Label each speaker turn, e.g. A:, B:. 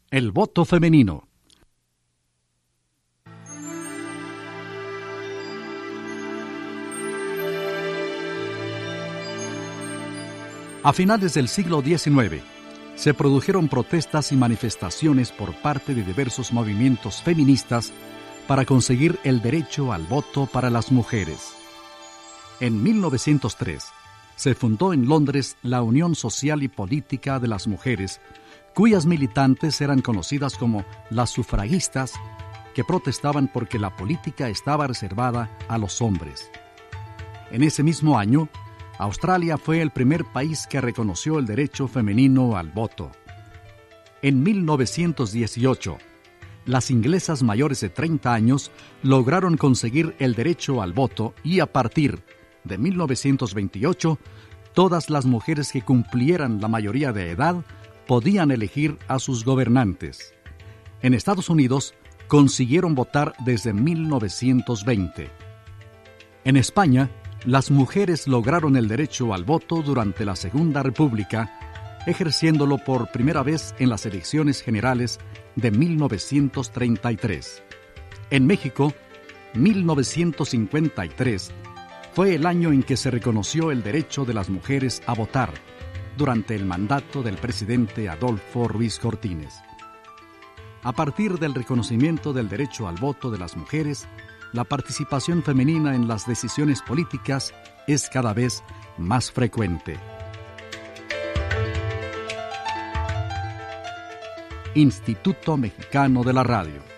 A: El voto femenino. A finales del siglo XIX, se produjeron protestas y manifestaciones por parte de diversos movimientos feministas para conseguir el derecho al voto para las mujeres. En 1903, se fundó en Londres la Unión Social y Política de las Mujeres, cuyas militantes eran conocidas como las sufragistas, que protestaban porque la política estaba reservada a los hombres. En ese mismo año, Australia fue el primer país que reconoció el derecho femenino al voto. En 1918, las inglesas mayores de 30 años lograron conseguir el derecho al voto y a partir de 1928, todas las mujeres que cumplieran la mayoría de edad podían elegir a sus gobernantes. En Estados Unidos, consiguieron votar desde 1920. En España, las mujeres lograron el derecho al voto durante la Segunda República, ejerciéndolo por primera vez en las elecciones generales de 1933. En México, 1953 fue el año en que se reconoció el derecho de las mujeres a votar, durante el mandato del presidente Adolfo Ruiz Cortines. A partir del reconocimiento del derecho al voto de las mujeres, la participación femenina en las decisiones políticas es cada vez más frecuente. Instituto Mexicano de la Radio.